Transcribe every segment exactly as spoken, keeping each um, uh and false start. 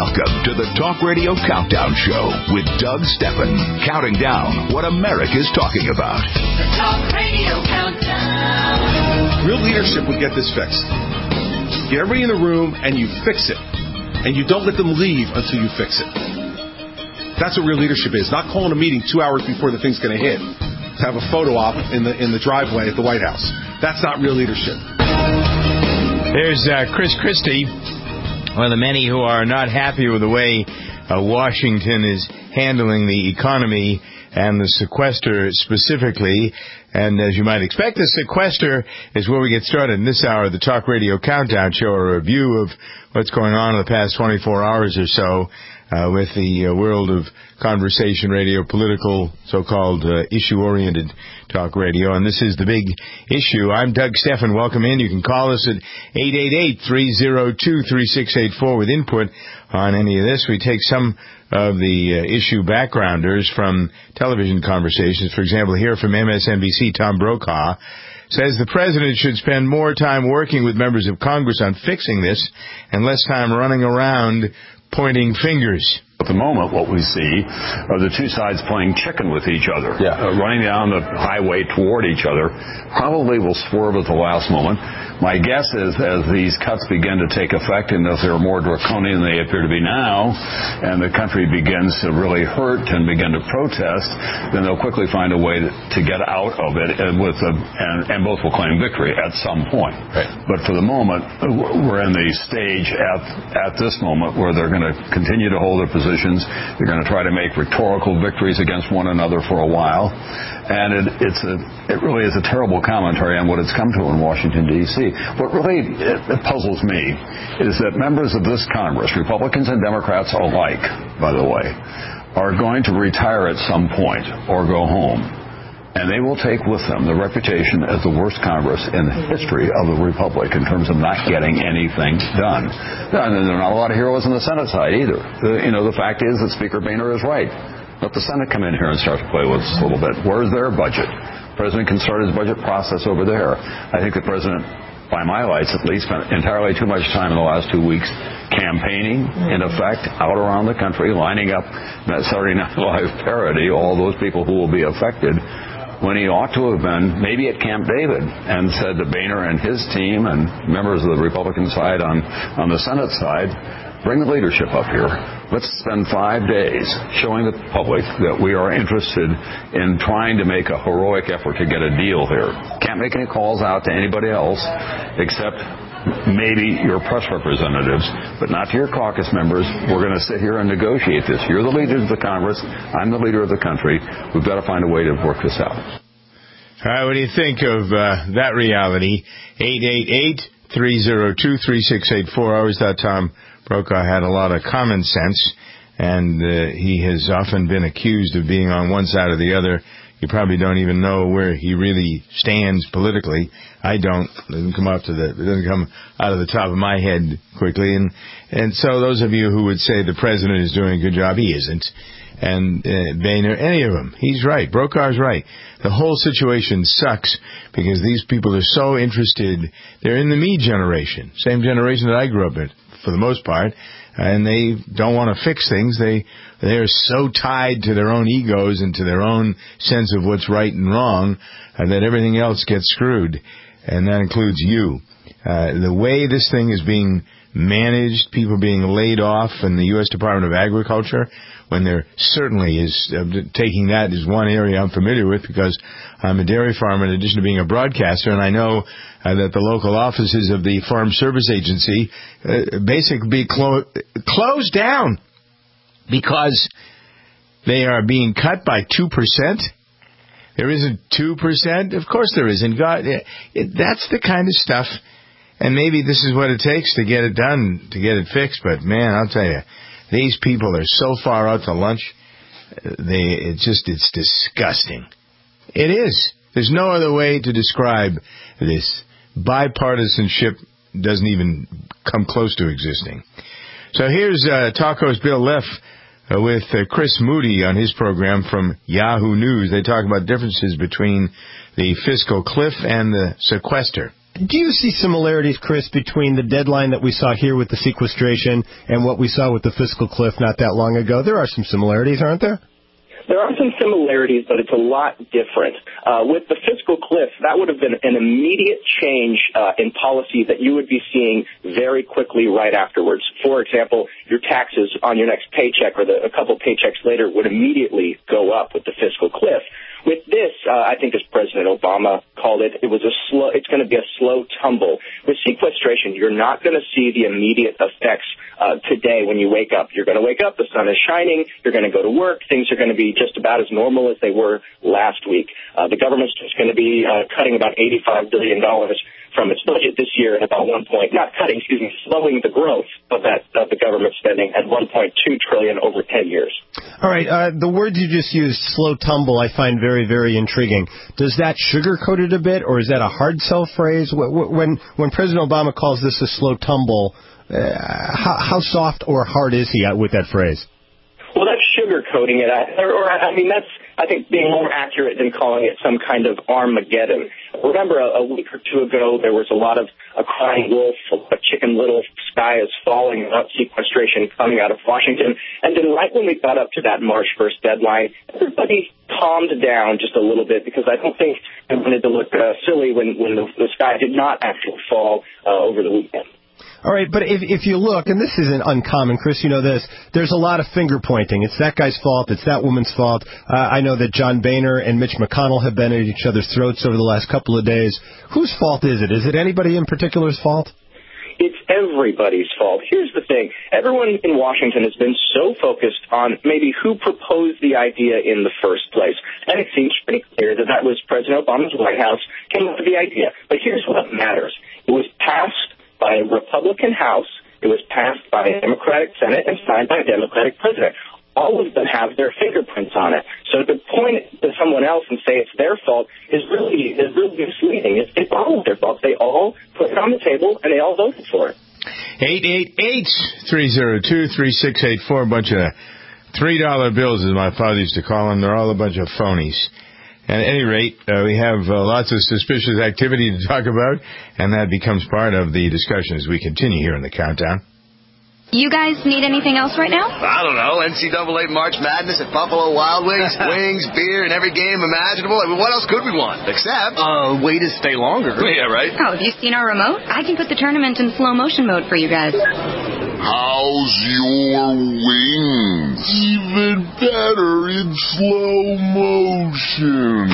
Welcome to the Talk Radio Countdown Show with Doug Stephan, counting down what America's talking about. The Talk Radio Countdown. Real leadership would get this fixed. Get everybody in the room and you fix it. And you don't let them leave until you fix it. That's what real leadership is. Not calling a meeting two hours before the thing's going to hit to have a photo op in the in the driveway at the White House. That's not real leadership. There's uh, Chris Christie. One of the many who are not happy with the way uh, Washington is handling the economy and the sequester specifically. And as you might expect, the sequester is where we get started in this hour of the Talk Radio Countdown Show, a review of what's going on in the past twenty-four hours or so uh, with the uh, world of conversation radio, political, so-called uh, issue-oriented talk radio. And this is the big issue. I'm Doug Stephan. Welcome in. You can call us at eight eight eight, three oh two, three six eight four with input on any of this. We take some of the uh, issue backgrounders from television conversations. For example, here from M S N B C, Tom Brokaw says the president should spend more time working with members of Congress on fixing this and less time running around pointing fingers. At the moment, what we see are the two sides playing chicken with each other, yeah. uh, running down the highway toward each other. Probably will swerve at the last moment. My guess is as these cuts begin to take effect and as they're more draconian than they appear to be now, and the country begins to really hurt and begin to protest, then they'll quickly find a way to, to get out of it, and, with a, and, and both will claim victory at some point. Right. But for the moment, we're in the stage at, at this moment where they're going to continue to hold their positions. They're going to try to make rhetorical victories against one another for a while. And it, it's a, it really is a terrible commentary on what it's come to in Washington, D C What really it, it puzzles me is that members of this Congress, Republicans and Democrats alike, by the way, are going to retire at some point or go home. And they will take with them the reputation as the worst Congress in the history of the Republic in terms of not getting anything done. And there are not a lot of heroes on the Senate side either. The, you know, the fact is that Speaker Boehner is right. Let the Senate come in here and start to play with us a little bit. Where's their budget? The president can start his budget process over there. I think the president, by my lights at least, spent entirely too much time in the last two weeks campaigning, in effect, out around the country, lining up that Saturday Night Live parody, all those people who will be affected, when he ought to have been maybe at Camp David and said to Boehner and his team and members of the Republican side on, on the Senate side, bring the leadership up here. Let's spend five days showing the public that we are interested in trying to make a heroic effort to get a deal here. Can't make any calls out to anybody else except maybe your press representatives, but not to your caucus members. We're going to sit here and negotiate this. You're the leader of the Congress. I'm the leader of the country. We've got to find a way to work this out. All right, what do you think of uh, that reality? eight eight eight, three oh two, three six eight four. I always thought Tom Brokaw had a lot of common sense, and uh, he has often been accused of being on one side or the other. You probably don't even know where he really stands politically. I don't. It doesn't come up to the. It doesn't come out of the top of my head quickly. And and so those of you who would say the president is doing a good job, he isn't. And uh, Boehner, any of them, he's right. Brokaw's right. The whole situation sucks because these people are so interested. They're in the me generation, same generation that I grew up in, for the most part, and they don't want to fix things. They they are so tied to their own egos and to their own sense of what's right and wrong uh, that everything else gets screwed, and that includes you. Uh, the way this thing is being managed, people being laid off in the U S Department of Agriculture, when there certainly is, uh, taking that is one area I'm familiar with because I'm a dairy farmer in addition to being a broadcaster, and I know uh, that the local offices of the Farm Service Agency uh, basically be clo- closed down because they are being cut by two percent. There isn't two percent? Of course there isn't. God, it, it, that's the kind of stuff, and maybe this is what it takes to get it done, to get it fixed, but man, I'll tell you, these people are so far out to lunch, they it's just, it's disgusting. It is. There's no other way to describe this. Bipartisanship doesn't even come close to existing. So here's uh, Taco's Bill Leff uh, with uh, Chris Moody on his program from Yahoo News. They talk about differences between the fiscal cliff and the sequester. Do you see similarities, Chris, between the deadline that we saw here with the sequestration and what we saw with the fiscal cliff not that long ago? There are some similarities, aren't there? There are some similarities, but it's a lot different. Uh, with the fiscal cliff, that would have been an immediate change uh, in policy that you would be seeing very quickly right afterwards. For example, your taxes on your next paycheck or the, a couple paychecks later would immediately go up with the fiscal cliff. With this, uh, I think as President Obama called it, it was a slow, it's going to be a slow tumble. With sequestration, you're not going to see the immediate effects uh, today when you wake up. You're going to wake up, the sun is shining, you're going to go to work, things are going to be just about as normal as they were last week. Uh, the government's just going to be uh, cutting about eighty-five billion dollars from its budget this year at about one point, not cutting, excuse me, slowing the growth of that of the government spending at one point two trillion dollars over ten years. All right, uh, the words you just used, slow tumble, I find very, very intriguing. Does that sugarcoat it a bit, or is that a hard sell phrase? When when President Obama calls this a slow tumble, uh, how, how soft or hard is he with that phrase? Well, that's sugarcoating it, or, or I mean, that's, I think, being more accurate than calling it some kind of Armageddon. Remember, a, a week or two ago, there was a lot of a crying wolf, a chicken little, sky is falling about sequestration coming out of Washington. And then right when we got up to that March first deadline, everybody calmed down just a little bit because I don't think it wanted to look uh, silly when, when the, the sky did not actually fall uh, over the weekend. All right, but if if you look, and this isn't uncommon, Chris, you know this, there's a lot of finger pointing. It's that guy's fault. It's that woman's fault. Uh, I know that John Boehner and Mitch McConnell have been at each other's throats over the last couple of days. Whose fault is it? Is it anybody in particular's fault? It's everybody's fault. Here's the thing. Everyone in Washington has been so focused on maybe who proposed the idea in the first place. And it seems pretty clear that that was President Obama's White House came up with the idea. But here's what matters. It was passed by a Republican House, it was passed by a Democratic Senate, and signed by a Democratic President. All of them have their fingerprints on it. So to point it to someone else and say it's their fault is really is really misleading. It's, it's all of their fault. They all put it on the table, and they all voted for it. eight eight eight, three oh two, three six eight four, a bunch of three dollar bills, as my father used to call them. They're all a bunch of phonies. At any rate, uh, we have uh, lots of suspicious activity to talk about, and that becomes part of the discussion as we continue here in the Countdown. You guys need anything else right now? I don't know. N C double A March Madness at Buffalo Wild Wings, wings, beer, and every game imaginable. I mean, what else could we want? Except, uh, way to stay longer. Yeah, right? Oh, have you seen our remote? I can put the tournament in slow motion mode for you guys. How's your wings? Even better in slow motion.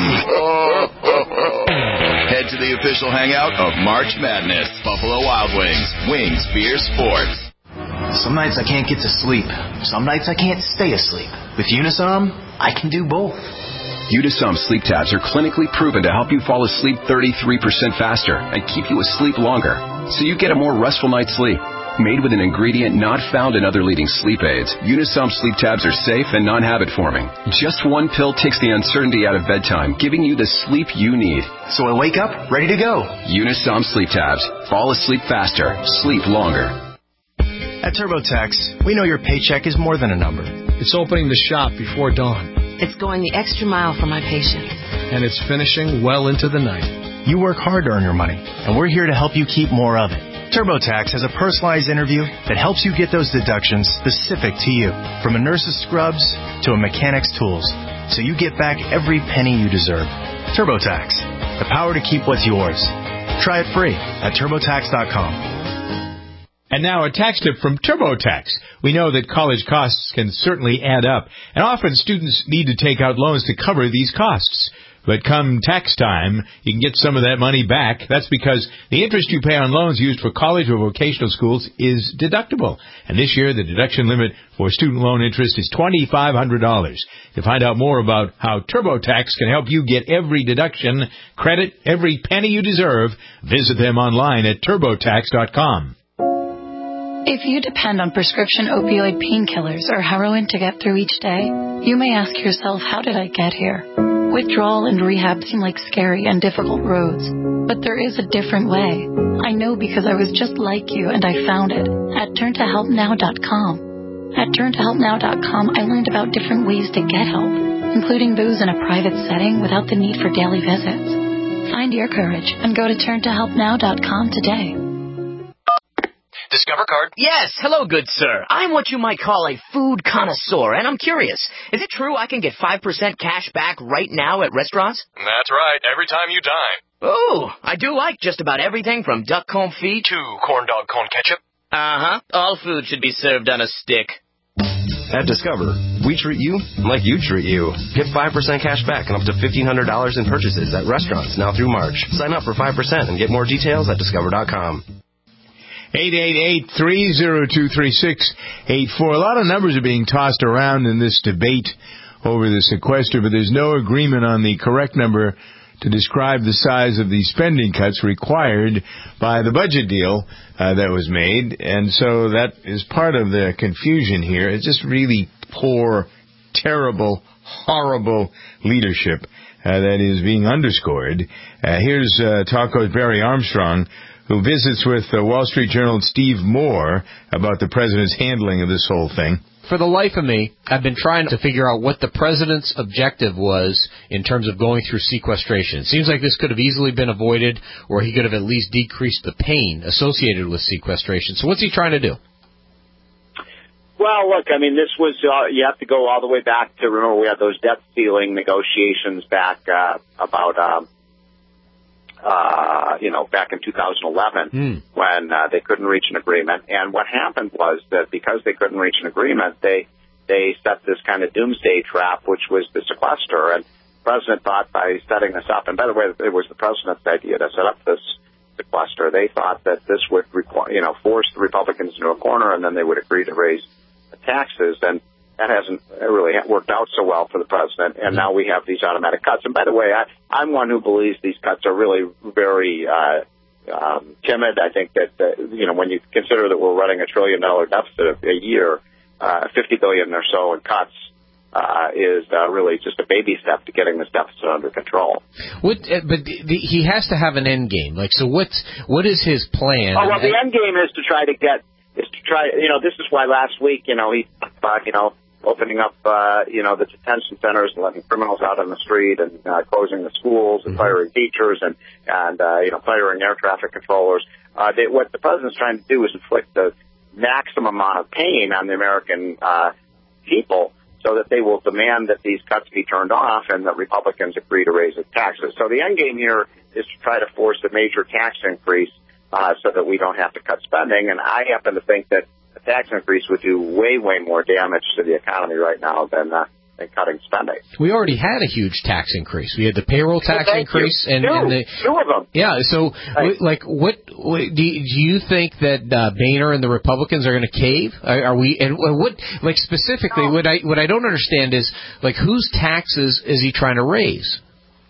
Head to the official hangout of March Madness. Buffalo Wild Wings. Wings, beer, sports. Some nights I can't get to sleep. Some nights I can't stay asleep. With Unisom, I can do both. Unisom sleep tabs are clinically proven to help you fall asleep thirty-three percent faster and keep you asleep longer, so you get a more restful night's sleep. Made with an ingredient not found in other leading sleep aids, Unisom sleep tabs are safe and non-habit forming. Just one pill takes the uncertainty out of bedtime, giving you the sleep you need. So I wake up ready to go. Unisom sleep tabs. Fall asleep faster. Sleep longer. At TurboTax, we know your paycheck is more than a number. It's opening the shop before dawn. It's going the extra mile for my patients. And it's finishing well into the night. You work hard to earn your money, and we're here to help you keep more of it. TurboTax has a personalized interview that helps you get those deductions specific to you, from a nurse's scrubs to a mechanic's tools, so you get back every penny you deserve. TurboTax, the power to keep what's yours. Try it free at TurboTax dot com. And now a tax tip from TurboTax. We know that college costs can certainly add up, and often students need to take out loans to cover these costs. But come tax time, you can get some of that money back. That's because the interest you pay on loans used for college or vocational schools is deductible. And this year, the deduction limit for student loan interest is two thousand five hundred dollars. To find out more about how TurboTax can help you get every deduction, credit every penny you deserve, visit them online at TurboTax dot com. If you depend on prescription opioid painkillers or heroin to get through each day, you may ask yourself, how did I get here? Withdrawal and rehab seem like scary and difficult roads, but there is a different way. I know because I was just like you and I found it at turn to help now dot com. At turn to help now dot com, I learned about different ways to get help, including those in a private setting without the need for daily visits. Find your courage and go to turn to help now dot com today. Discover card? Yes. Hello, good sir. I'm what you might call a food connoisseur, and I'm curious. Is it true I can get five percent cash back right now at restaurants? That's right. Every time you dine. Ooh, I do like just about everything from duck comb feet to corn dog cone ketchup. Uh-huh. All food should be served on a stick. At Discover, we treat you like you treat you. Get five percent cash back and up to fifteen hundred dollars in purchases at restaurants now through March. Sign up for five percent and get more details at discover dot com. eight eight eight, three oh two, three six eight four. A lot of numbers are being tossed around in this debate over the sequester, but there's no agreement on the correct number to describe the size of the spending cuts required by the budget deal uh, that was made. And so that is part of the confusion here. It's just really poor, terrible, horrible leadership uh, that is being underscored. Uh, here's uh, Talko's Barry Armstrong, who visits with the Wall Street Journal's Steve Moore about the president's handling of this whole thing. For the life of me, I've been trying to figure out what the president's objective was in terms of going through sequestration. It seems like this could have easily been avoided, or he could have at least decreased the pain associated with sequestration. So what's he trying to do? Well, look, I mean, this was, uh, you have to go all the way back to, remember, we had those debt ceiling negotiations back uh, about, um, uh, you know, back in two thousand eleven mm. when uh, they couldn't reach an agreement. And what happened was that because they couldn't reach an agreement, they they set this kind of doomsday trap, which was the sequester. And the president thought by setting this up, and by the way, it was the president's idea to set up this sequester. They thought that this would, require, you know, force the Republicans into a corner, and then they would agree to raise the taxes. And that hasn't really worked out so well for the president, and now we have these automatic cuts. And by the way, I, I'm one who believes these cuts are really very uh, um, timid. I think that, uh, you know, when you consider that we're running a trillion-dollar deficit a year, uh, fifty billion dollars or so in cuts uh, is uh, really just a baby step to getting this deficit under control. What, uh, but the, the, he has to have an end game. Like, so what's, what is his plan? Oh, well, the end game is to try to get, is to try, you know, this is why last week, you know, he thought, you know, opening up, uh, you know, the detention centers and letting criminals out on the street and uh, closing the schools and mm-hmm. firing teachers and, and uh, you know, firing air traffic controllers. Uh, they, what the president's trying to do is inflict the maximum amount of pain on the American uh, people so that they will demand that these cuts be turned off and that Republicans agree to raise the taxes. So the end game here is to try to force a major tax increase uh, so that we don't have to cut spending. And I happen to think that a tax increase would do way, way more damage to the economy right now than, uh, than cutting spending. We already had a huge tax increase. We had the payroll tax well, increase, you. and, two, and the two of them. Yeah. So, right. like, what, what do, you, do you think that uh, Boehner and the Republicans are going to cave? Are, are we? And what, like, specifically, no. what I what I don't understand is, like, whose taxes is he trying to raise?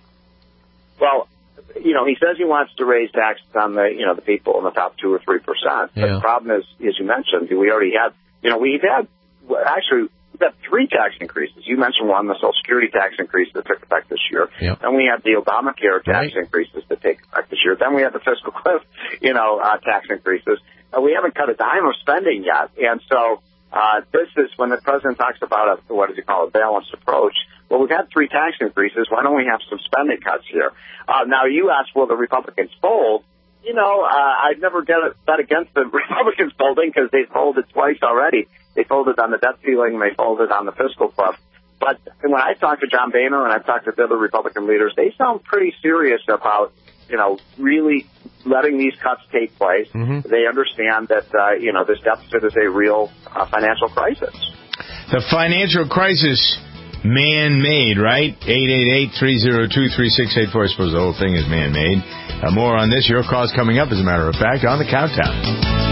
Well, you know, he says he wants to raise taxes on the, you know, the people in the top two or three percent. Yeah. The problem is, as you mentioned, we already had, you know, we've had, actually, we've had three tax increases. You mentioned one, the Social Security tax increase that took effect this year. Yep. Then we had the Obamacare tax right. increases that take effect this year. Then we had the fiscal cliff, you know, uh, tax increases. Uh, we haven't cut a dime of spending yet. And so, uh, this is when the president talks about a, what does he call, a balanced approach. Well, we've had three tax increases. Why don't we have some spending cuts here? Uh, now, you asked, will the Republicans fold? You know, uh, I'd never get it, bet against the Republicans folding because they folded twice already. They folded on the debt ceiling and they folded on the fiscal cliff. But when I talk to John Boehner and I've talked to the other Republican leaders, they sound pretty serious about, you know, really letting these cuts take place. Mm-hmm. They understand that, uh, you know, this deficit is a real uh, financial crisis. The financial crisis, man-made, right? eight eight eight, three oh two, three six eight four. I suppose the whole thing is man-made. Uh, more on this. Your call's coming up, as a matter of fact, on the Countdown.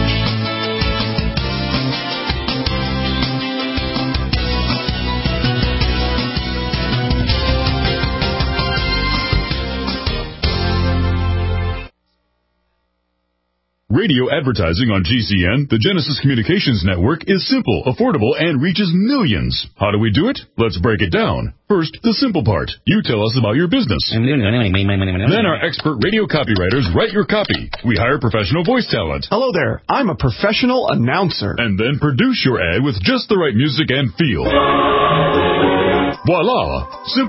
Radio advertising on G C N, the Genesis Communications Network, is simple, affordable, and reaches millions. How do we do it? Let's break it down. First, the simple part. You tell us about your business. Then our expert radio copywriters write your copy. We hire professional voice talent. Hello there. I'm a professional announcer. And then produce your ad with just the right music and feel. Voila! Simple.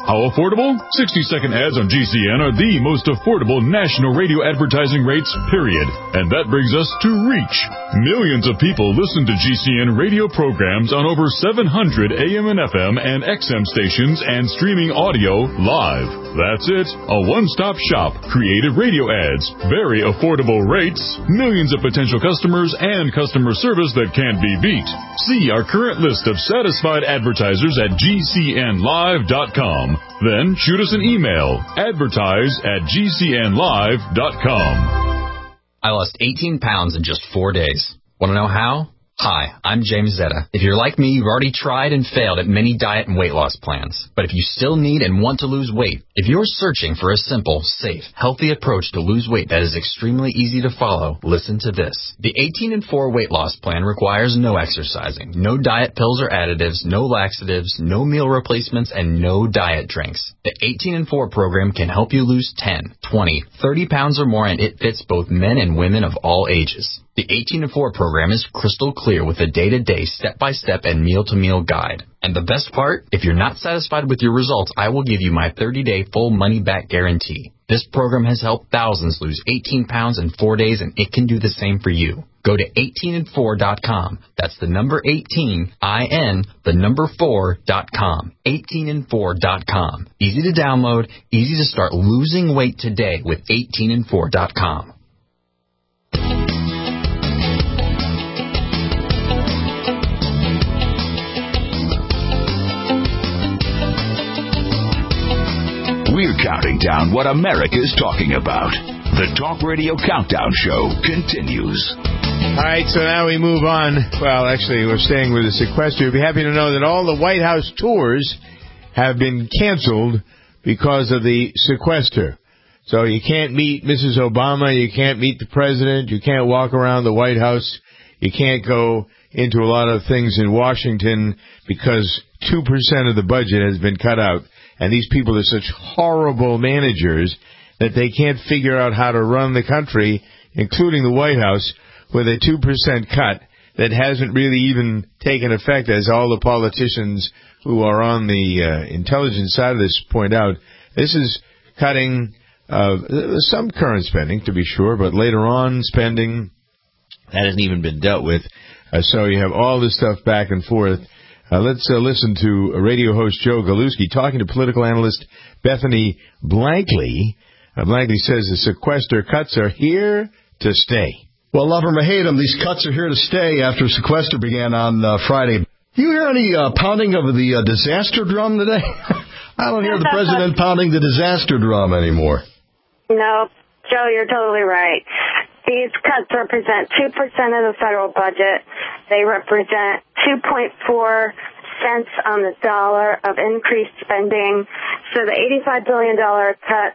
How affordable? sixty-second ads on G C N are the most affordable national radio advertising rates, period. And that brings us to reach. Millions of people listen to G C N radio programs on over seven hundred A M and F M and X M stations and streaming audio live. That's it. A one-stop shop. Creative radio ads. Very affordable rates. Millions of potential customers and customer service that can't be beat. See our current list of satisfied advertisers at G C N live dot com. Then shoot us an email. Advertise at G C N live dot com. I lost eighteen pounds in just four days. Want to know how? Hi, I'm James Zetta. If you're like me, you've already tried and failed at many diet and weight loss plans. But if you still need and want to lose weight, if you're searching for a simple, safe, healthy approach to lose weight that is extremely easy to follow, listen to this. The eighteen and four weight loss plan requires no exercising, no diet pills or additives, no laxatives, no meal replacements, and no diet drinks. The eighteen and four program can help you lose ten, twenty, thirty pounds or more, and it fits both men and women of all ages. The eighteen and four program is crystal clear with a day-to-day, step-by-step, and meal-to-meal guide. And the best part? If you're not satisfied with your results, I will give you my thirty-day full money-back guarantee. This program has helped thousands lose eighteen pounds in four days, and it can do the same for you. Go to eighteen and four dot com. That's the number eighteen, I N, the number four dot com. eighteen and four dot com. Easy to download, easy to start losing weight today with eighteen and four dot com. We're counting down what America's talking about. The Talk Radio Countdown Show continues. All right, so now we move on. Well, actually, we're staying with the sequester. You'll be happy to know that all the White House tours have been canceled because of the sequester. So you can't meet Missus Obama, you can't meet the president, you can't walk around the White House, you can't go into a lot of things in Washington because two percent of the budget has been cut out. And these people are such horrible managers that they can't figure out how to run the country, including the White House, with a two percent cut that hasn't really even taken effect, as all the politicians who are on the uh, intelligence side of this point out. This is cutting uh, some current spending, to be sure, but later on spending that hasn't even been dealt with. Uh, so you have all this stuff back and forth. Uh, let's uh, listen to radio host Joe Galuski talking to political analyst Bethany Blankley. Uh, Blankley says the sequester cuts are here to stay. Well, love 'em or hate 'em, these cuts are here to stay after sequester began on uh, Friday. You hear any uh, pounding of the uh, disaster drum today? I don't hear the president pounding the disaster drum anymore. No, Joe, you're totally right. These cuts represent two percent of the federal budget. They represent two point four cents on the dollar of increased spending. So the eighty-five billion dollars cuts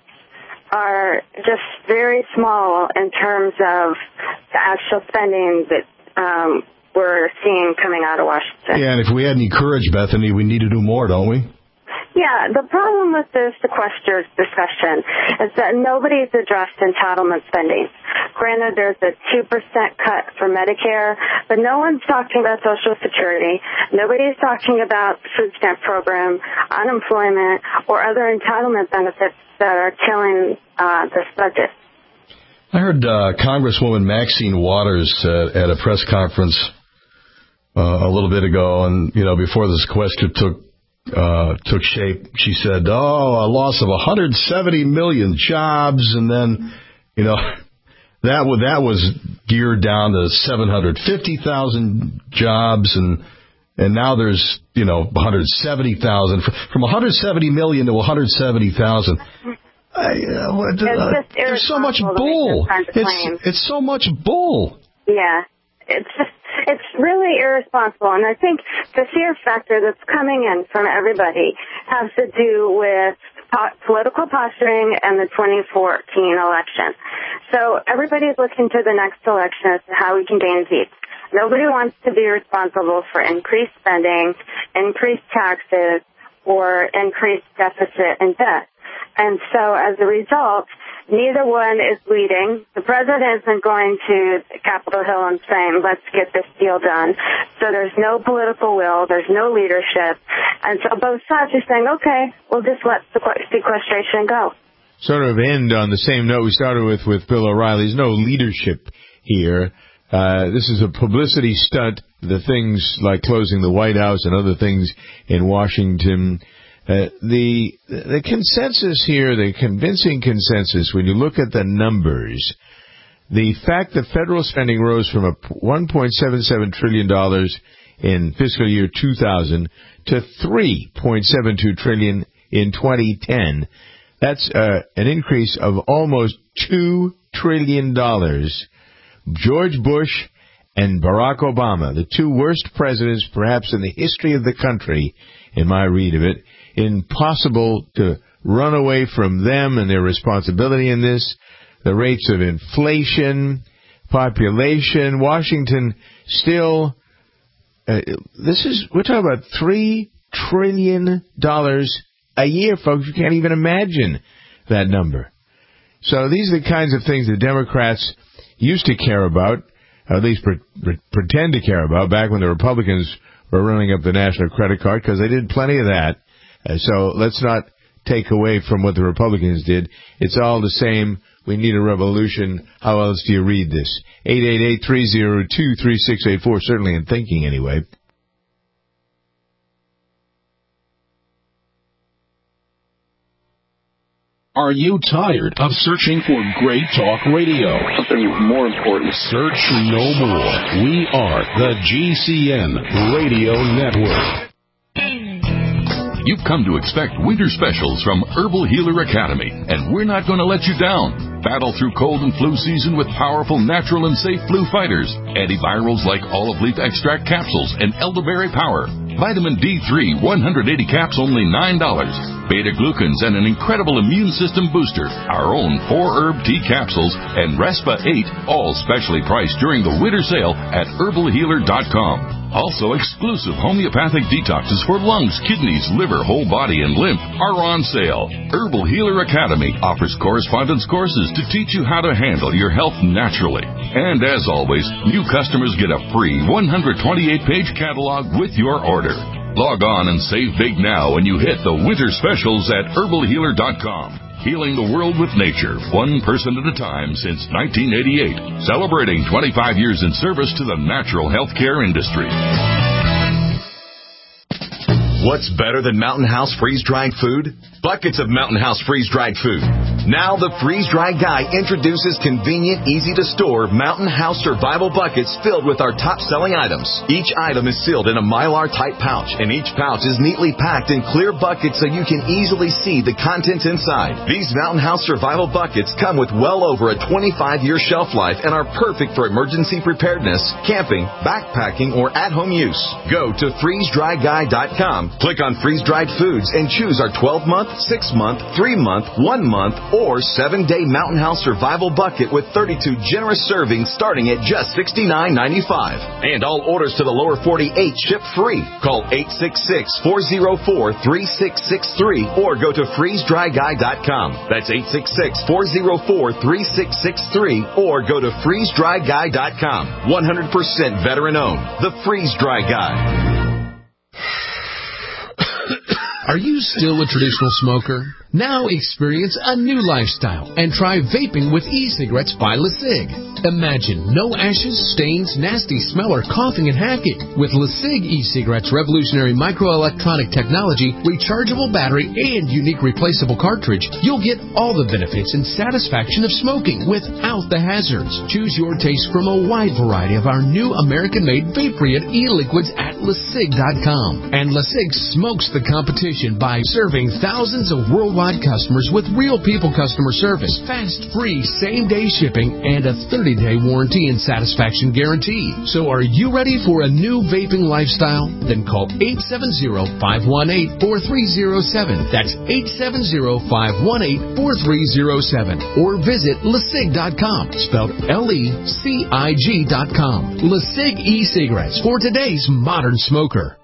are just very small in terms of the actual spending that um, we're seeing coming out of Washington. Yeah, and if we had any courage, Bethany, we need to do more, don't we? Yeah, the problem with the sequester discussion is that nobody's addressed entitlement spending. Granted, there's a two percent cut for Medicare, but no one's talking about Social Security. Nobody's talking about the food stamp program, unemployment, or other entitlement benefits that are killing uh, this budget. I heard uh, Congresswoman Maxine Waters uh, at a press conference uh, a little bit ago, and, you know, before the sequester took Uh, took shape, she said, oh, a loss of one hundred seventy million jobs, and then, you know, that was, that was geared down to seven hundred fifty thousand jobs, and and now there's, you know, one hundred seventy thousand. From one hundred seventy million to one hundred seventy thousand. I, uh, what, uh, there's so much bull. It's, it's so much bull. Yeah. It's just, it's really irresponsible. And I think the fear factor that's coming in from everybody has to do with po- political posturing and the twenty fourteen election. So everybody's looking to the next election as to how we can gain seats. Nobody wants to be responsible for increased spending, increased taxes, or increased deficit and debt. And so as a result, neither one is leading. The president isn't going to Capitol Hill and saying, let's get this deal done. So there's no political will. There's no leadership. And so both sides are saying, okay, we'll just let sequestration go. Sort of end on the same note we started with with Bill O'Reilly. There's no leadership here. Uh, this is a publicity stunt. The things like closing the White House and other things in Washington. Uh, the the consensus here, the convincing consensus, when you look at the numbers, the fact that federal spending rose from a one point seven seven trillion dollars in fiscal year two thousand to three point seven two trillion dollars in twenty ten, that's uh, an increase of almost two trillion dollars. George Bush and Barack Obama, the two worst presidents perhaps in the history of the country, in my read of it, impossible to run away from them and their responsibility in this. The rates of inflation, population, Washington still, uh, this is, we're talking about three trillion dollars a year, folks. You can't even imagine that number. So these are the kinds of things the Democrats used to care about, or at least pre- pre- pretend to care about, back when the Republicans were running up the national credit card, because they did plenty of that. Uh, so let's not take away from what the Republicans did. It's all the same. We need a revolution. How else do you read this? eight eight eight, three oh two, three six eight four, certainly in thinking anyway. Are you tired of searching for great talk radio? Something more important. Search no more. We are the G C N Radio Network. You've come to expect winter specials from Herbal Healer Academy, and we're not going to let you down. Battle through cold and flu season with powerful, natural, and safe flu fighters. Antivirals like olive leaf extract capsules and elderberry power. Vitamin D three, one hundred eighty caps, only nine dollars. Beta-glucans and an incredible immune system booster. Our own four-herb tea capsules and Respa eight, all specially priced during the winter sale at herbal healer dot com. Also, exclusive homeopathic detoxes for lungs, kidneys, liver, whole body, and lymph are on sale. Herbal Healer Academy offers correspondence courses to teach you how to handle your health naturally. And as always, new customers get a free one hundred twenty-eight page catalog with your order. Log on and save big now when you hit the winter specials at herbal healer dot com. Healing the world with nature, one person at a time since nineteen eighty-eight. Celebrating twenty-five years in service to the natural healthcare industry. What's better than Mountain House freeze-dried food? Buckets of Mountain House freeze-dried food. Now the freeze-dried guy introduces convenient, easy-to-store Mountain House survival buckets filled with our top-selling items. Each item is sealed in a Mylar-type pouch, and each pouch is neatly packed in clear buckets so you can easily see the contents inside. These Mountain House survival buckets come with well over a twenty-five year shelf life and are perfect for emergency preparedness, camping, backpacking, or at-home use. Go to freeze dry guy dot com, click on freeze-dried foods, and choose our twelve month, six month, three month, one month, or seven day Mountain House survival bucket with thirty-two generous servings starting at just sixty-nine ninety-five. And all orders to the lower forty-eight ship free. Call eight six six, four oh four, three six six three or go to freeze dry guy dot com. That's eight six six, four oh four, three six six three or go to freeze dry guy dot com. one hundred percent veteran owned. The Freeze Dry Guy. Are you still a traditional smoker? Now experience a new lifestyle and try vaping with e-cigarettes by LeSig. Imagine no ashes, stains, nasty smell, or coughing and hacking. With LeSig e-cigarettes' revolutionary microelectronic technology, rechargeable battery, and unique replaceable cartridge, you'll get all the benefits and satisfaction of smoking without the hazards. Choose your taste from a wide variety of our new American-made Vaporeon e-liquids at LeSig dot com. And LeSig smokes the competition by serving thousands of worldwide customers with real people customer service, fast, free, same-day shipping, and a thirty day warranty and satisfaction guarantee. So are you ready for a new vaping lifestyle? Then call eight seven zero, five one eight, four three zero seven. That's eight seven zero, five one eight, four three zero seven. Or visit LeSig dot com, spelled L E C I G dot com. LeSig e-cigarettes for today's modern smoker.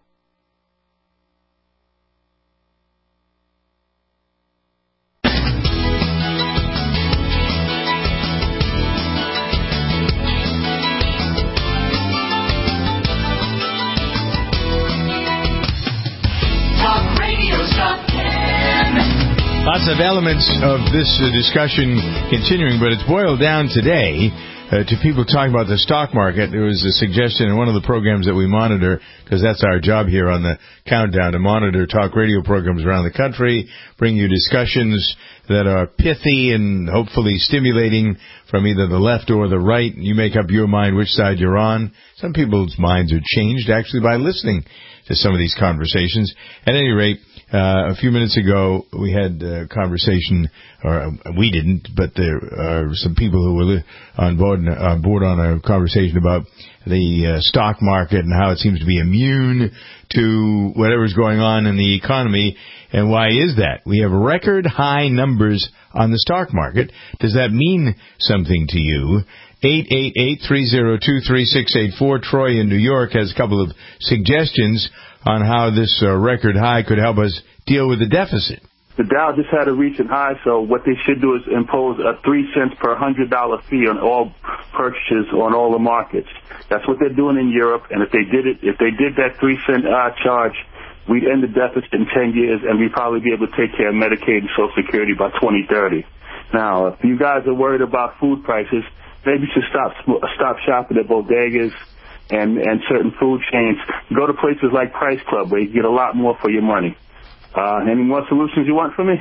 of elements of this uh, discussion continuing, but it's boiled down today uh, to people talking about the stock market. There was a suggestion in one of the programs that we monitor, because that's our job here on the Countdown, to monitor talk radio programs around the country, bring you discussions that are pithy and hopefully stimulating from either the left or the right. You make up your mind which side you're on. Some people's minds are changed actually by listening to some of these conversations. At any rate, Uh, a few minutes ago, we had a conversation, or we didn't, but there are some people who were on board, on board on a conversation about the uh, stock market and how it seems to be immune to whatever's going on in the economy. And why is that? We have record high numbers on the stock market. Does that mean something to you? eight eight eight, three oh two, three six eight four. Troy in New York has a couple of suggestions on how this uh, record high could help us deal with the deficit. The Dow just had a recent high, so what they should do is impose a three cents per one hundred dollar fee on all purchases on all the markets. That's what they're doing in Europe, and if they did it, if they did that three cent uh, charge, we'd end the deficit in ten years, and we'd probably be able to take care of Medicaid and Social Security by twenty thirty. Now, if you guys are worried about food prices, maybe you should stop stop shopping at bodegas and, and certain food chains. Go to places like Price Club where you get a lot more for your money. Uh, any more solutions you want from me?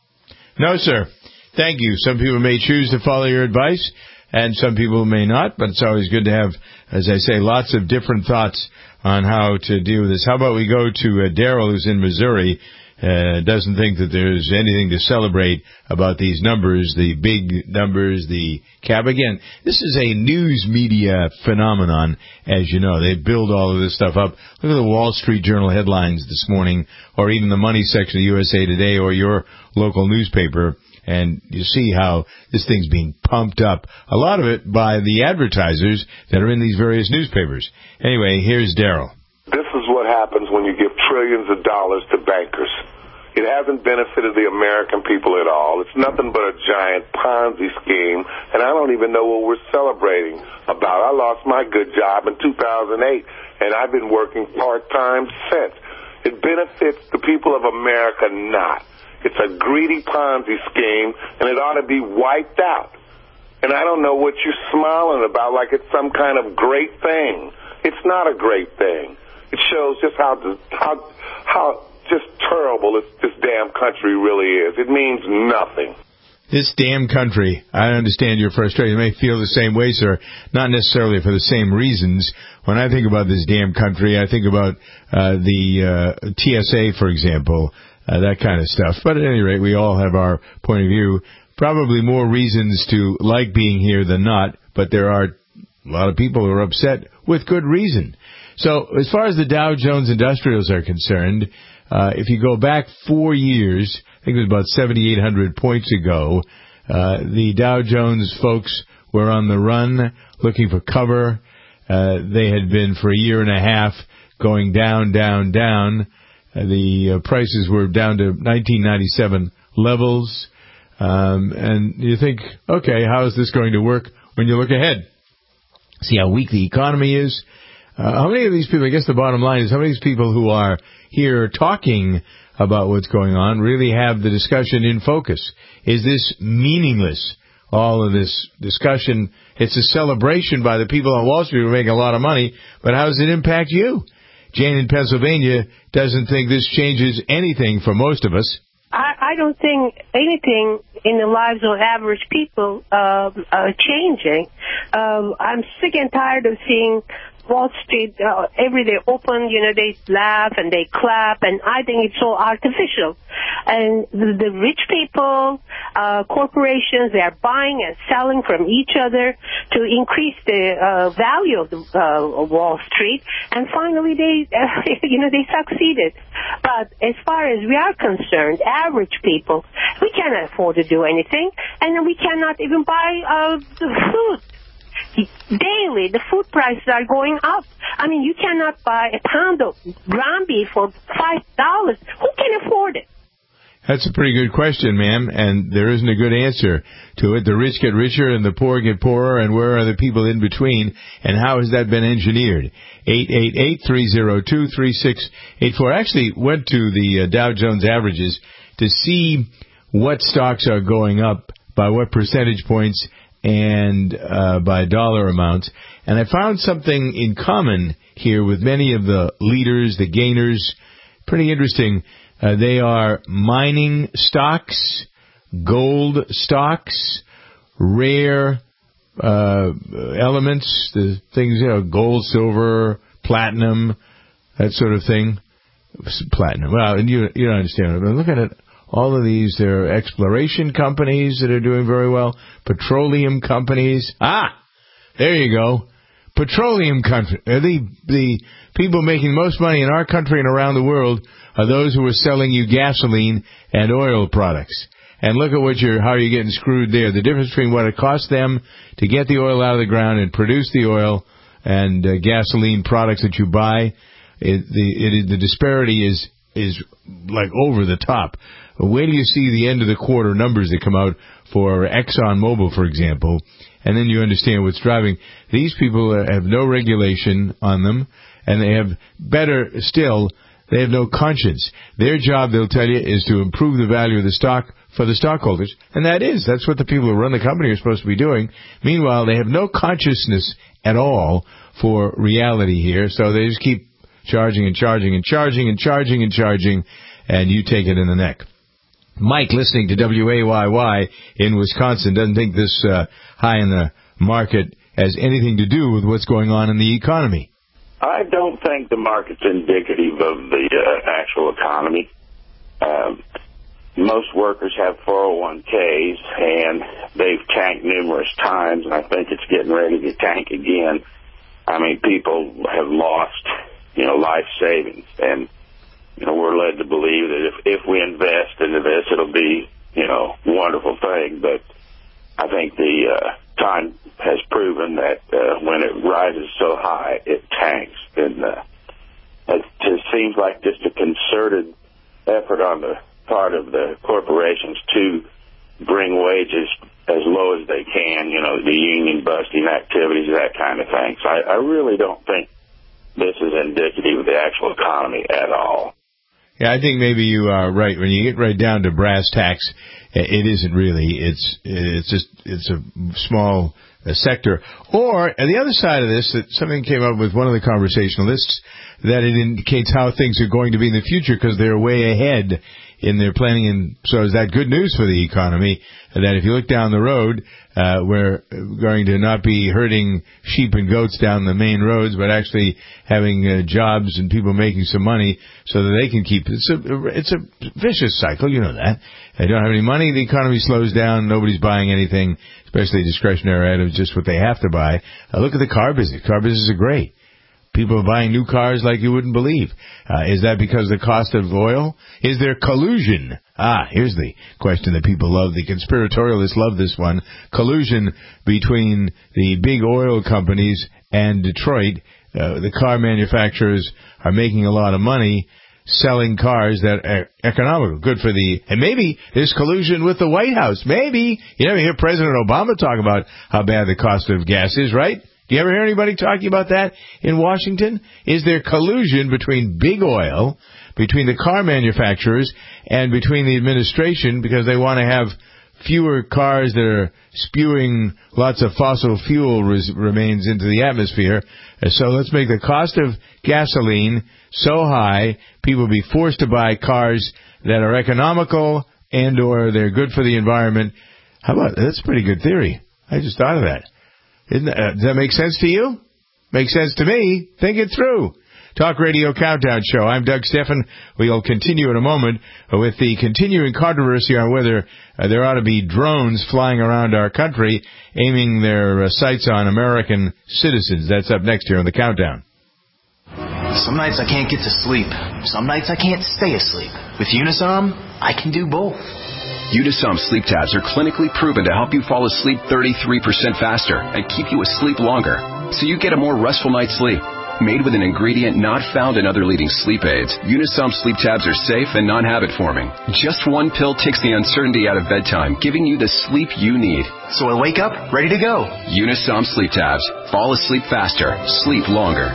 No, sir. Thank you. Some people may choose to follow your advice, and some people may not, but it's always good to have, as I say, lots of different thoughts on how to deal with this. How about we go to uh, Daryl, who's in Missouri, uh, doesn't think that there's anything to celebrate about these numbers, the big numbers, the cap. Again, this is a news media phenomenon, as you know. They build all of this stuff up. Look at the Wall Street Journal headlines this morning, or even the money section of U S A Today or your local newspaper, and you see how this thing's being pumped up, a lot of it by the advertisers that are in these various newspapers. Anyway, here's Daryl. This is what happens when you give trillions of dollars to bankers. It hasn't benefited the American people at all. It's nothing but a giant Ponzi scheme, and I don't even know what we're celebrating about. I lost my good job in two thousand eight, and I've been working part-time since. It benefits the people of America not. It's a greedy Ponzi scheme, and it ought to be wiped out. And I don't know what you're smiling about like it's some kind of great thing. It's not a great thing. It shows just how how how just terrible this, this damn country really is. It means nothing. This damn country. I understand your frustration. You may feel the same way, sir. Not necessarily for the same reasons. When I think about this damn country, I think about uh, the uh, T S A, for example, uh, that kind of stuff. But at any rate, we all have our point of view. Probably more reasons to like being here than not, but there are a lot of people who are upset with good reason. So as far as the Dow Jones Industrials are concerned, uh, if you go back four years, I think it was about seventy-eight hundred points ago, uh, the Dow Jones folks were on the run looking for cover. Uh, they had been for a year and a half going down, down, down. Uh, the uh, prices were down to nineteen ninety-seven levels. Um, and you think, okay, how is this going to work when you look ahead? See how weak the economy is. Uh, how many of these people, I guess the bottom line is, how many of these people who are here talking about what's going on really have the discussion in focus? Is this meaningless, all of this discussion? It's a celebration by the people on Wall Street who are making a lot of money, but how does it impact you? Jane in Pennsylvania doesn't think this changes anything for most of us. I, I don't think anything in the lives of average people uh, are changing. Um, I'm sick and tired of seeing Wall Street uh, every day open, you know, they laugh and they clap, and I think it's so artificial. And the, the rich people, uh, corporations, they are buying and selling from each other to increase the uh, value of the uh, Wall Street. And finally, they, uh, you know, they succeeded. But as far as we are concerned, average people, we cannot afford to do anything, and we cannot even buy uh, the food. Daily, the food prices are going up. I mean, you cannot buy a pound of ground beef for five dollars. Who can afford it? That's a pretty good question, ma'am, and there isn't a good answer to it. The rich get richer and the poor get poorer, and where are the people in between, and how has that been engineered? eight eight eight, three oh two, three six eight four. I actually went to the uh, Dow Jones averages to see what stocks are going up, by what percentage points, and uh, by dollar amounts. And I found something in common here with many of the leaders, the gainers. Pretty interesting. Uh, they are mining stocks, gold stocks, rare uh, elements, the things, you know, gold, silver, platinum, that sort of thing. Platinum. Well, you, you don't understand. But look at it. All of these, there are exploration companies that are doing very well, petroleum companies. Ah, there you go. Petroleum country. The, the people making most money in our country and around the world are those who are selling you gasoline and oil products. And look at what you're, how you're getting screwed there. The difference between what it costs them to get the oil out of the ground and produce the oil and uh, gasoline products that you buy, it, the, it, the disparity is is like over the top. Wait till you see the end of the quarter numbers that come out for ExxonMobil, for example, and then you understand what's driving. These people have no regulation on them, and they have, better still, they have no conscience. Their job, they'll tell you, is to improve the value of the stock for the stockholders, and that is. That's what the people who run the company are supposed to be doing. Meanwhile, they have no consciousness at all for reality here, so they just keep charging and charging and charging and charging and charging, and you take it in the neck. Mike, listening to W A Y Y in Wisconsin, doesn't think this uh, high in the market has anything to do with what's going on in the economy. I don't think the market's indicative of the uh, actual economy. Um, most workers have four oh one k's, and they've tanked numerous times, and I think it's getting ready to tank again. I mean, people have lost, you know, life savings, and you know, we're led to believe that if, if we invest into this, it'll be, you know, a wonderful thing. But I think the uh, time has proven that uh, when it rises so high, it tanks. And uh, it just seems like just a concerted effort on the part of the corporations to bring wages as low as they can, you know, the union busting activities, that kind of thing. So I, I really don't think this is indicative of the actual economy at all. Yeah, I think maybe you are right. When you get right down to brass tacks, it isn't really. It's it's just it's a small uh, sector. Or the other side of this, that something came up with one of the conversationalists, that it indicates how things are going to be in the future because they're way ahead in their planning. And so is that good news for the economy? That if you look down the road, uh, we're going to not be herding sheep and goats down the main roads, but actually having uh, jobs and people making some money so that they can keep. It's a it's a vicious cycle, you know that. They don't have any money, the economy slows down, nobody's buying anything, especially discretionary items, just what they have to buy. Uh, look at the car business. Car business is great. People are buying new cars like you wouldn't believe. Uh, is that because of the cost of oil? Is there collusion? Ah, here's the question that people love. The conspiratorialists love this one. Collusion between the big oil companies and Detroit. Uh, the car manufacturers are making a lot of money selling cars that are economical, good for the, and maybe there's collusion with the White House. Maybe. You never hear President Obama talk about how bad the cost of gas is, right? Do you ever hear anybody talking about that in Washington? Is there collusion between big oil, between the car manufacturers, and between the administration because they want to have fewer cars that are spewing lots of fossil fuel res- remains into the atmosphere? So let's make the cost of gasoline so high, people be forced to buy cars that are economical and or they're good for the environment. How about, that's a pretty good theory. I just thought of that. Isn't that, uh, does that make sense to you? Makes sense to me. Think it through. Talk Radio Countdown Show. I'm Doug Steffen. We'll continue in a moment with the continuing controversy on whether uh, there ought to be drones flying around our country aiming their uh, sights on American citizens. That's up next here on the Countdown. Some nights I can't get to sleep. Some nights I can't stay asleep. With Unisom, I can do both. Unisom sleep tabs are clinically proven to help you fall asleep thirty-three percent faster and keep you asleep longer, so you get a more restful night's sleep. Made with an ingredient not found in other leading sleep aids, Unisom sleep tabs are safe and non-habit forming. Just one pill takes the uncertainty out of bedtime, giving you the sleep you need. So I wake up ready to go. Unisom sleep tabs. Fall asleep faster. Sleep longer.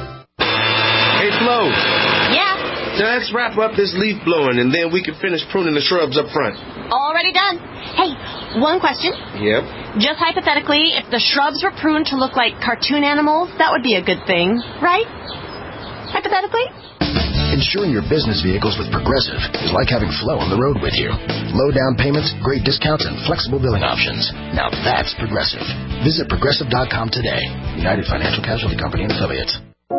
Hey, Flo. Yeah? Now let's wrap up this leaf blowing, and then we can finish pruning the shrubs up front. All Already done. Hey, one question. Yep. Just hypothetically, if the shrubs were pruned to look like cartoon animals, that would be a good thing, right? Hypothetically? Insuring your business vehicles with Progressive is like having Flo on the road with you. Low down payments, great discounts, and flexible billing options. Now that's Progressive. Visit Progressive dot com today. United Financial Casualty Company and Affiliates.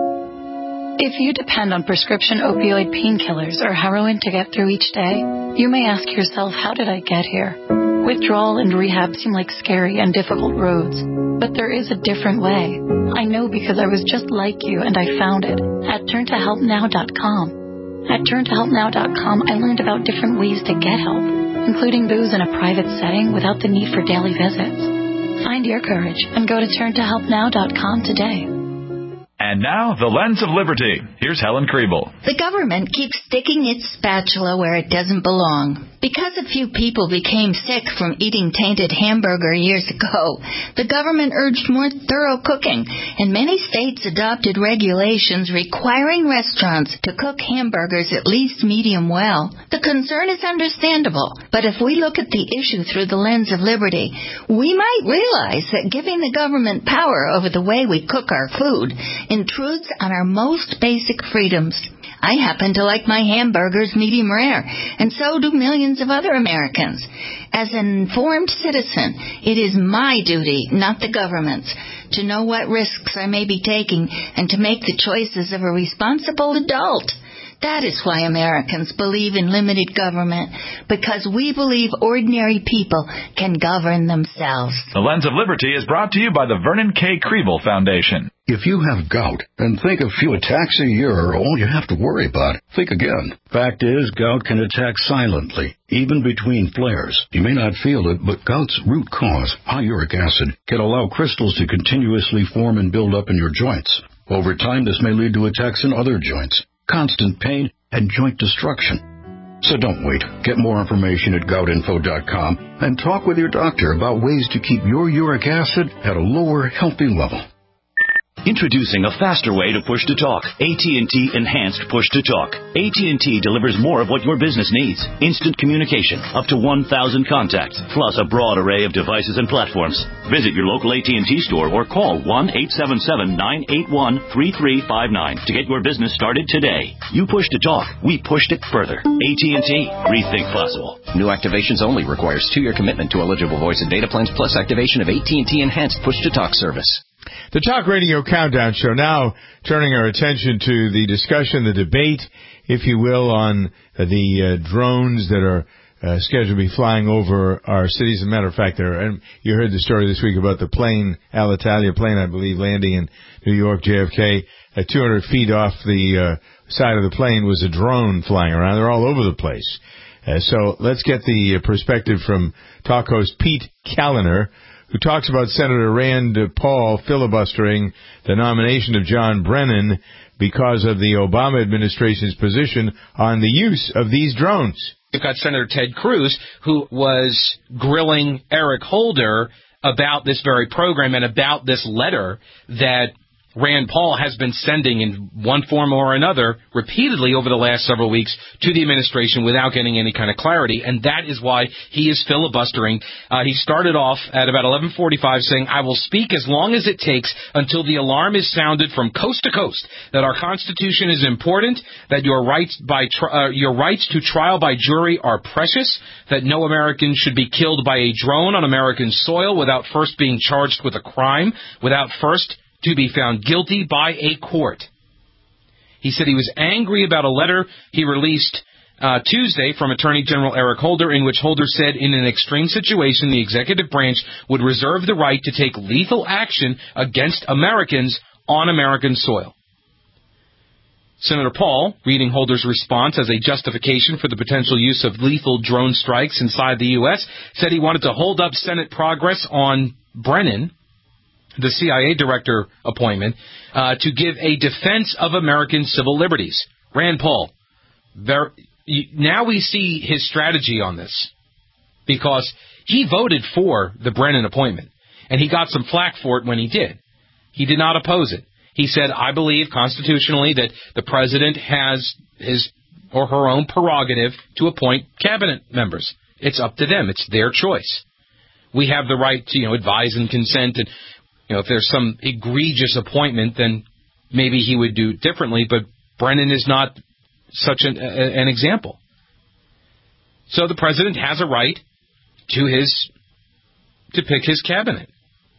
If you depend on prescription opioid painkillers or heroin to get through each day, you may ask yourself, how did I get here? Withdrawal and rehab seem like scary and difficult roads, but there is a different way. I know because I was just like you and I found it at turn to help now dot com. At turn to help now dot com, I learned about different ways to get help, including those in a private setting without the need for daily visits. Find your courage and go to turn to help now dot com today. And now, the Lens of Liberty. Here's Helen Kriebel. The government keeps sticking its spatula where it doesn't belong. Because a few people became sick from eating tainted hamburger years ago, the government urged more thorough cooking, and many states adopted regulations requiring restaurants to cook hamburgers at least medium well. The concern is understandable, but if we look at the issue through the lens of liberty, we might realize that giving the government power over the way we cook our food intrudes on our most basic freedoms. I happen to like my hamburgers medium rare, and so do millions of other Americans. As an informed citizen, it is my duty, not the government's, to know what risks I may be taking and to make the choices of a responsible adult. That is why Americans believe in limited government, because we believe ordinary people can govern themselves. The Lens of Liberty is brought to you by the Vernon K. Kriebel Foundation. If you have gout and think a few attacks a year are all you have to worry about, think again. Fact is, gout can attack silently, even between flares. You may not feel it, but gout's root cause, high uric acid, can allow crystals to continuously form and build up in your joints. Over time, this may lead to attacks in other joints, constant pain, and joint destruction. So don't wait. Get more information at gout info dot com and talk with your doctor about ways to keep your uric acid at a lower, healthy level. Introducing a faster way to push to talk. A T and T Enhanced Push to Talk. A T and T delivers more of what your business needs. Instant communication, up to one thousand contacts, plus a broad array of devices and platforms. Visit your local A T and T store or call one eight seven seven, nine eight one, three three five nine to get your business started today. You push to talk, we pushed it further. A T and T. Rethink possible. New activations only requires two-year commitment to eligible voice and data plans plus activation of A T and T Enhanced Push to Talk service. The Talk Radio Countdown Show, now turning our attention to the discussion, the debate, if you will, on the uh, drones that are uh, scheduled to be flying over our cities. As a matter of fact, there, and you heard the story this week about the plane, Alitalia plane, I believe, landing in New York, J F K. At two hundred feet off the uh, side of the plane was a drone flying around. They're all over the place. Uh, so let's get the uh, perspective from talk host Pete Kaliner, who talks about Senator Rand Paul filibustering the nomination of John Brennan because of the Obama administration's position on the use of these drones. You've got Senator Ted Cruz, who was grilling Eric Holder about this very program and about this letter that Rand Paul has been sending in one form or another repeatedly over the last several weeks to the administration without getting any kind of clarity, and that is why he is filibustering. Uh, he started off at about eleven forty-five saying, "I will speak as long as it takes until the alarm is sounded from coast to coast that our Constitution is important, that your rights by tri- uh, your rights to trial by jury are precious, that no American should be killed by a drone on American soil without first being charged with a crime, without first to be found guilty by a court." He said he was angry about a letter he released uh, Tuesday from Attorney General Eric Holder, in which Holder said in an extreme situation the executive branch would reserve the right to take lethal action against Americans on American soil. Senator Paul, reading Holder's response as a justification for the potential use of lethal drone strikes inside the U S, said he wanted to hold up Senate progress on Brennan, the C I A director appointment, uh, to give a defense of American civil liberties. Rand Paul, there, now we see his strategy on this, because he voted for the Brennan appointment, and he got some flack for it when he did. He did not oppose it. He said, "I believe constitutionally that the president has his or her own prerogative to appoint cabinet members, It's up to them. It's their choice. We have the right to, you know, advise and consent. And, you know, if there's some egregious appointment, then maybe he would do differently. But Brennan is not such an, a, an example. So the president has a right to his to pick his cabinet.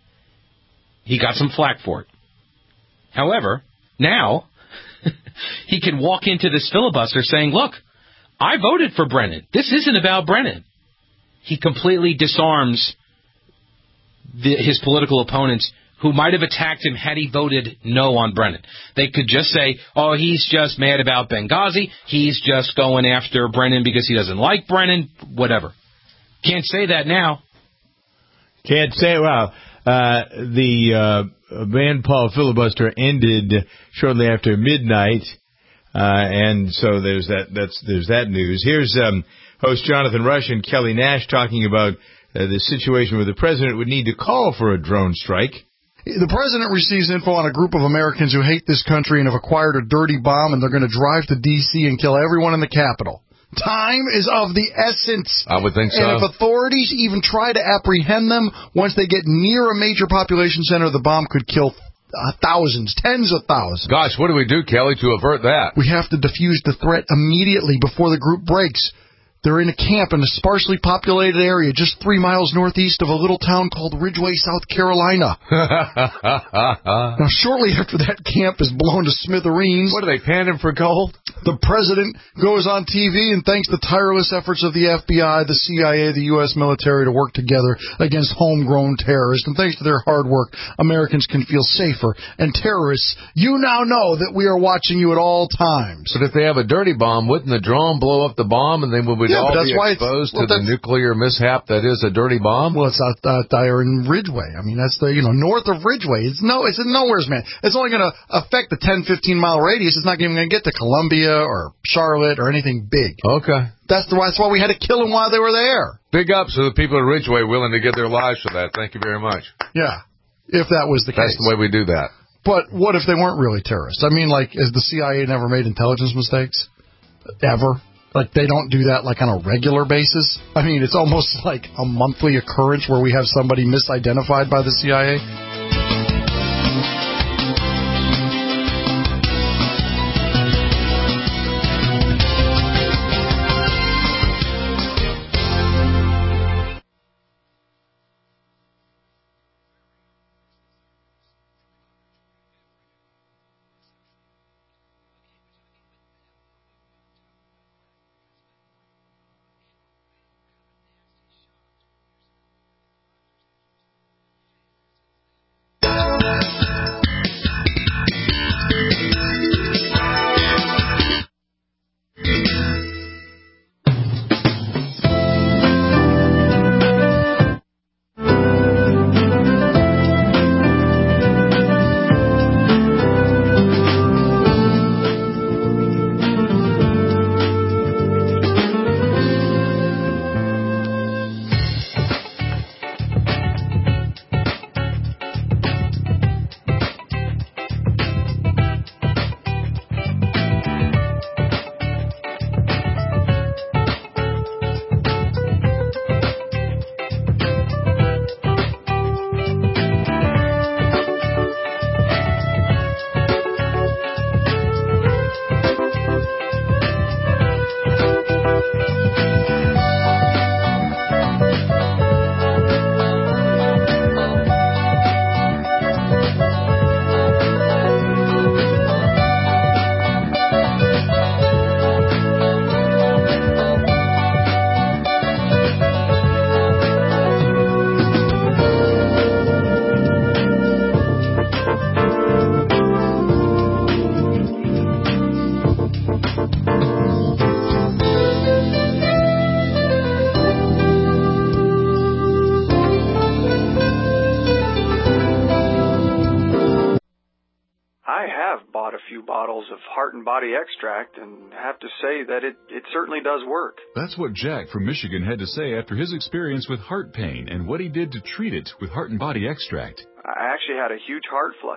He got some flack for it. However, now he can walk into this filibuster saying, look, I voted for Brennan. This isn't about Brennan. He completely disarms the, his political opponents who might have attacked him had he voted no on Brennan. They could just say, oh, he's just mad about Benghazi. He's just going after Brennan because he doesn't like Brennan, whatever. Can't say that now. Can't say, well, uh, the uh, Rand Paul filibuster ended shortly after midnight, uh, and so there's that, that's, there's that news. Here's um, host Jonathan Rush and Kelly Nash talking about uh, the situation where the president would need to call for a drone strike. The president receives info on a group of Americans who hate this country and have acquired a dirty bomb, and they're going to drive to D C and kill everyone in the Capitol. Time is of the essence. I would think so. And if authorities even try to apprehend them, once they get near a major population center, the bomb could kill uh, thousands, tens of thousands. Gosh, what do we do, Kelly, to avert that? We have to defuse the threat immediately before the group breaks. They're in a camp in a sparsely populated area just three miles northeast of a little town called Ridgeway, South Carolina. Now, shortly after that camp is blown to smithereens... What, are they panning for gold? The president goes on T V and thanks the tireless efforts of the F B I, the C I A, the U S military to work together against homegrown terrorists. And thanks to their hard work, Americans can feel safer. And terrorists, you now know that we are watching you at all times. But if they have a dirty bomb, wouldn't the drone blow up the bomb and then we would yeah, all that's be why exposed well, to the nuclear mishap that is a dirty bomb? Well, it's out uh, there in Ridgeway. I mean, that's the, you know, north of Ridgeway. It's no, it's in nowhere's, man. It's only going to affect the ten, fifteen mile radius. It's not even going to get to Columbia or Charlotte or anything big. Okay. That's the why. That's why we had to kill them while they were there. Big ups to the people of Ridgeway willing to give their lives for that. Thank you very much. Yeah, if that was the That's case. That's the way we do that. But what if they weren't really terrorists? I mean, like, has the C I A never made intelligence mistakes? Ever? Like, they don't do that, like, on a regular basis? I mean, it's almost like a monthly occurrence where we have somebody misidentified by the C I A. Of Heart and Body Extract, and have to say that it, it certainly does work. That's what Jack from Michigan had to say after his experience with heart pain and what he did to treat it with Heart and Body Extract. I actually had a huge heart flutter.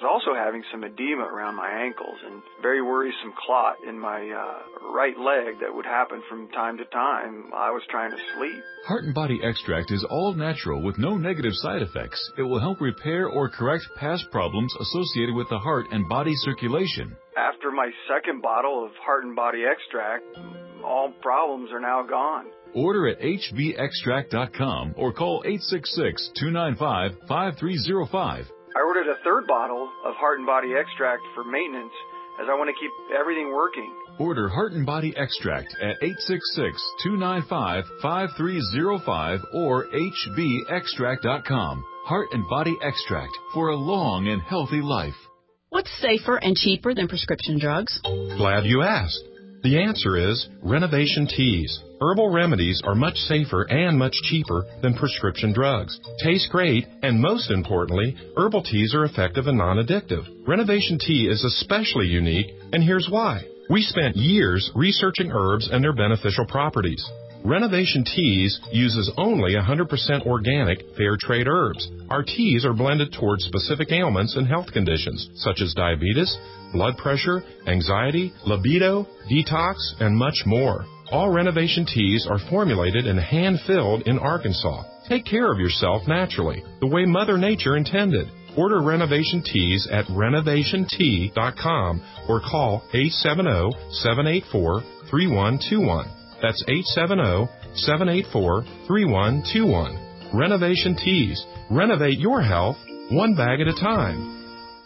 was also having some edema around my ankles and very worrisome clot in my uh, right leg that would happen from time to time. I was trying to sleep. Heart and Body Extract is all natural with no negative side effects. It will help repair or correct past problems associated with the heart and body circulation. After my second bottle of Heart and Body Extract, all problems are now gone. Order at H V extract dot com or call eight six six, two nine five, five three zero five. I ordered a third bottle of Heart and Body Extract for maintenance as I want to keep everything working. Order Heart and Body Extract at eight six six, two nine five, five three zero five or H V extract dot com. Heart and Body Extract for a long and healthy life. What's safer and cheaper than prescription drugs? Glad you asked. The answer is Renovation Teas. Herbal remedies are much safer and much cheaper than prescription drugs. Taste great, and most importantly, herbal teas are effective and non-addictive. Renovation Tea is especially unique, and here's why. We spent years researching herbs and their beneficial properties. Renovation Teas uses only one hundred percent organic, fair trade herbs. Our teas are blended towards specific ailments and health conditions, such as diabetes, blood pressure, anxiety, libido, detox, and much more. All Renovation Teas are formulated and hand-filled in Arkansas. Take care of yourself naturally, the way Mother Nature intended. Order Renovation Teas at renovation tea dot com or call eight seven zero, seven eight four, three one two one. That's eight seven zero, seven eight four, three one two one. Renovation Teas. Renovate your health one bag at a time.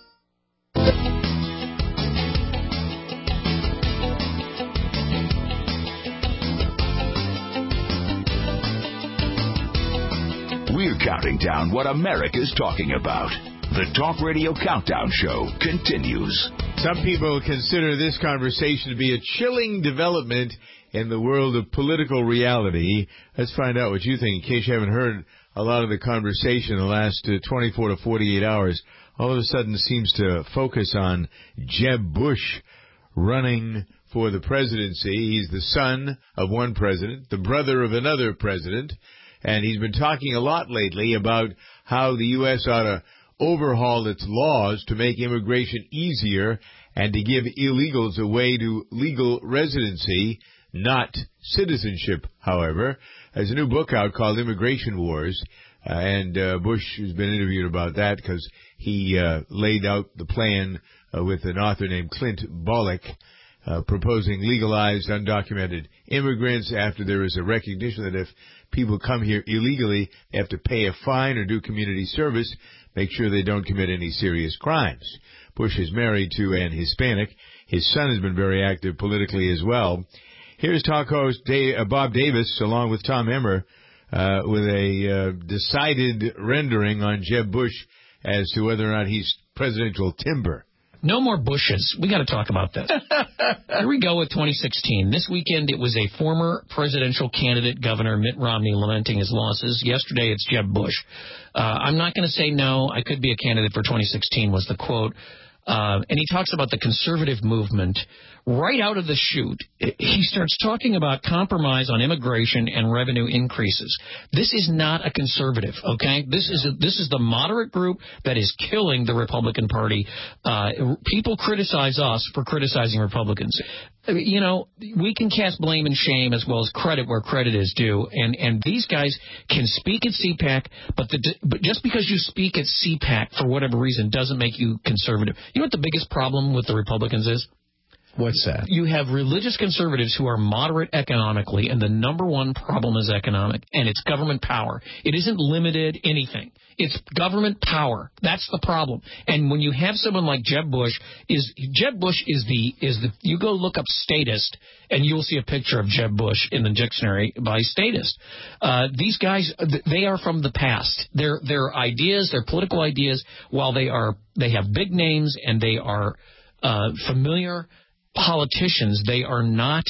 We're counting down what America's talking about. The Talk Radio Countdown Show continues. Some people consider this conversation to be a chilling development in the world of political reality. Let's find out what you think. In case you haven't heard a lot of the conversation in the last uh, twenty-four to forty-eight hours, all of a sudden seems to focus on Jeb Bush running for the presidency. He's the son of one president, the brother of another president, and he's been talking a lot lately about how the U S ought to overhaul its laws to make immigration easier and to give illegals a way to legal residency, not citizenship, however. There's a new book out called Immigration Wars, uh, and uh, Bush has been interviewed about that because he uh, laid out the plan uh, with an author named Clint Bolick, uh, proposing legalized undocumented immigrants after there is a recognition that if people come here illegally, they have to pay a fine or do community service, make sure they don't commit any serious crimes. Bush is married to an Hispanic. His son has been very active politically as well. Here's talk host Dave, uh, Bob Davis, along with Tom Emmer, uh, with a uh, decided rendering on Jeb Bush as to whether or not he's presidential timber. No more Bushes. We got to talk about this. Here we go with twenty sixteen. This weekend it was a former presidential candidate, Governor Mitt Romney, lamenting his losses. Yesterday it's Jeb Bush. Uh, I'm not going to say no, I could be a candidate for twenty sixteen was the quote. Uh, and he talks about the conservative movement right out of the chute. He starts talking about compromise on immigration and revenue increases. This is not a conservative, okay? This is a, this is the moderate group that is killing the Republican Party. Uh, people criticize us for criticizing Republicans. You know, we can cast blame and shame as well as credit where credit is due. And, and these guys can speak at C PAC, but, the, but just because you speak at C PAC for whatever reason doesn't make you conservative. You know what the biggest problem with the Republicans is? What's that? You have religious conservatives who are moderate economically, and the number one problem is economic, and it's government power. It isn't limited anything. It's government power. That's the problem. And when you have someone like Jeb Bush, is Jeb Bush is the is the you go look up statist, and you will see a picture of Jeb Bush in the dictionary by statist. Uh, these guys, they are from the past. Their their ideas, their political ideas, while they are they have big names and they are uh, familiar politicians, they are not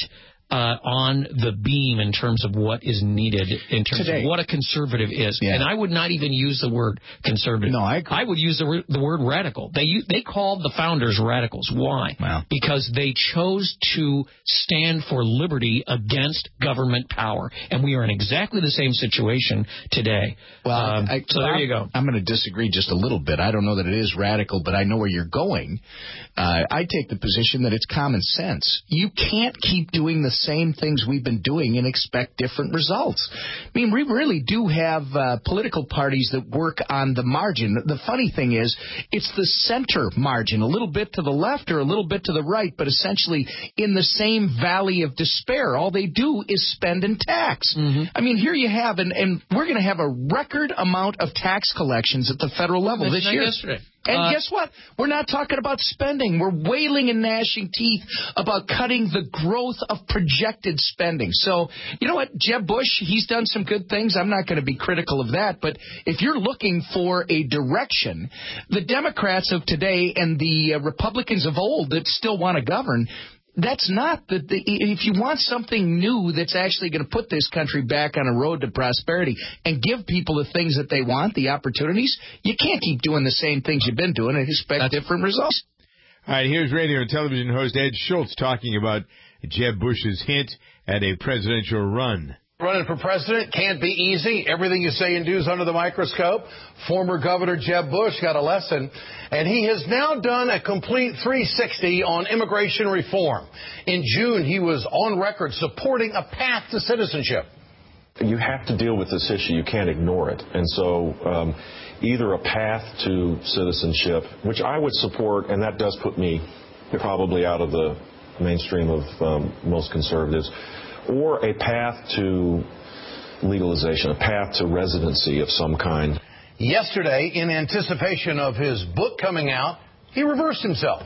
uh, on the beam in terms of what is needed, in terms Today. of what a conservative is. Yeah. And I would not even use the word conservative. No, I agree. I would use the, the word radical. They they called the founders radicals. Why? Wow. Because they chose to stand for liberty against government power. And we are in exactly the same situation today. Well, um, I, so there you go. I'm going to disagree just a little bit. I don't know that it is radical, but I know where you're going. Uh, I take the position that it's common sense. You can't keep doing the same things we've been doing and expect different results. I mean, we really do have uh, political parties that work on the margin. The funny thing is, it's the center margin, a little bit to the left or a little bit to the right, but essentially in the same valley of despair. All they do is spend and tax. Mm-hmm. I mean, here you have, and, and we're going to have a record amount of tax collections at the federal level this year. Yesterday. And uh, guess what? We're not talking about spending. We're wailing and gnashing teeth about cutting the growth of projected spending. So, you know what? Jeb Bush, he's done some good things. I'm not going to be critical of that. But if you're looking for a direction, the Democrats of today and the uh, Republicans of old that still want to govern, that's not the, the. If you want something new that's actually going to put this country back on a road to prosperity and give people the things that they want, the opportunities, you can't keep doing the same things you've been doing and expect that's different results. All right, here's radio and television host Ed Schultz talking about Jeb Bush's hint at a presidential run. Running for president can't be easy. Everything you say and do is under the microscope. Former Governor Jeb Bush got a lesson, and he has now done a complete three sixty on immigration reform. In June, he was on record supporting a path to citizenship. You have to deal with this issue. You can't ignore it. And so um, either a path to citizenship, which I would support, and that does put me probably out of the mainstream of um, most conservatives, or a path to legalization, a path to residency of some kind. Yesterday, in anticipation of his book coming out, he reversed himself.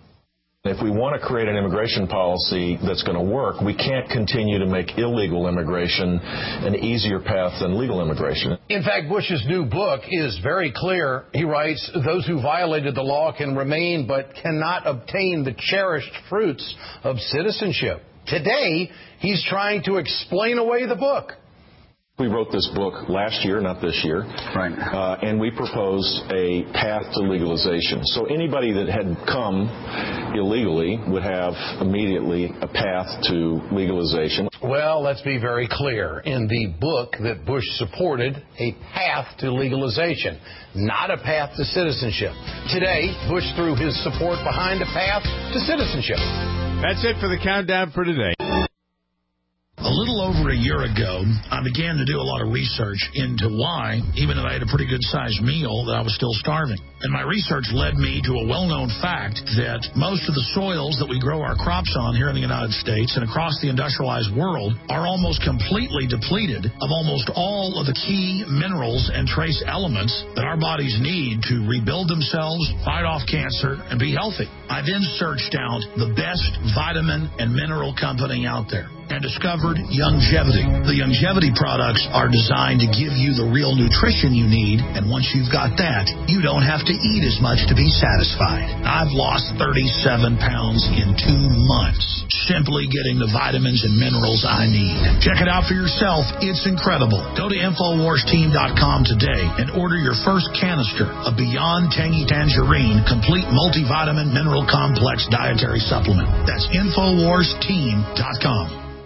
If we want to create an immigration policy that's going to work, we can't continue to make illegal immigration an easier path than legal immigration. In fact, Bush's new book is very clear. He writes, those who violated the law can remain but cannot obtain the cherished fruits of citizenship. Today, he's trying to explain away the book. We wrote this book last year, not this year. Right. Uh, and we proposed a path to legalization. So anybody that had come illegally would have immediately a path to legalization. Well, let's be very clear. In the book that Bush supported, a path to legalization, not a path to citizenship. Today, Bush threw his support behind a path to citizenship. That's it for the countdown for today. A little over a year ago, I began to do a lot of research into why, even though I had a pretty good-sized meal, that I was still starving. And my research led me to a well-known fact that most of the soils that we grow our crops on here in the United States and across the industrialized world are almost completely depleted of almost all of the key minerals and trace elements that our bodies need to rebuild themselves, fight off cancer, and be healthy. I then searched out the best vitamin and mineral company out there and discovered Youngevity. The Youngevity products are designed to give you the real nutrition you need, and once you've got that, you don't have to eat as much to be satisfied. I've lost thirty-seven pounds in two months, simply getting the vitamins and minerals I need. Check it out for yourself. It's incredible. Go to Infowars Team dot com today and order your first canister of Beyond Tangy Tangerine Complete Multivitamin Mineral Complex Dietary Supplement. That's Infowars Team dot com.